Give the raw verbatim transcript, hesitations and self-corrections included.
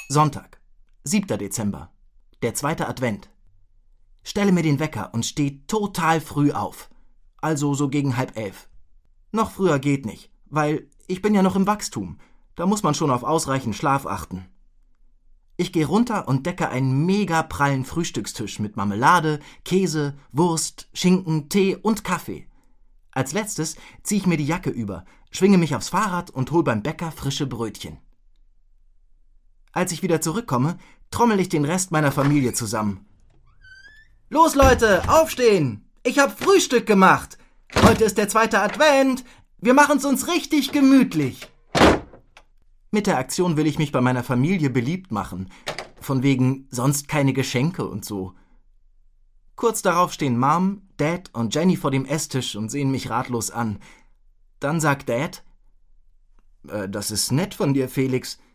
Sonntag, siebter Dezember, der zweite Advent. Stelle mir den Wecker und steh total früh auf. Also so gegen halb elf. Noch früher geht nicht, weil ich bin ja noch im Wachstum. Da muss man schon auf ausreichend Schlaf achten. Ich gehe runter und decke einen mega prallen Frühstückstisch mit Marmelade, Käse, Wurst, Schinken, Tee und Kaffee. Als letztes ziehe ich mir die Jacke über, schwinge mich aufs Fahrrad und hol beim Bäcker frische Brötchen. Als ich wieder zurückkomme, trommel ich den Rest meiner Familie zusammen. Los Leute, aufstehen! Ich hab Frühstück gemacht! Heute ist der zweite Advent! Wir machen's uns richtig gemütlich! Mit der Aktion will ich mich bei meiner Familie beliebt machen. Von wegen sonst keine Geschenke und so. Kurz darauf stehen Mom, Dad und Jenny vor dem Esstisch und sehen mich ratlos an. Dann sagt Dad: äh, »Das ist nett von dir, Felix.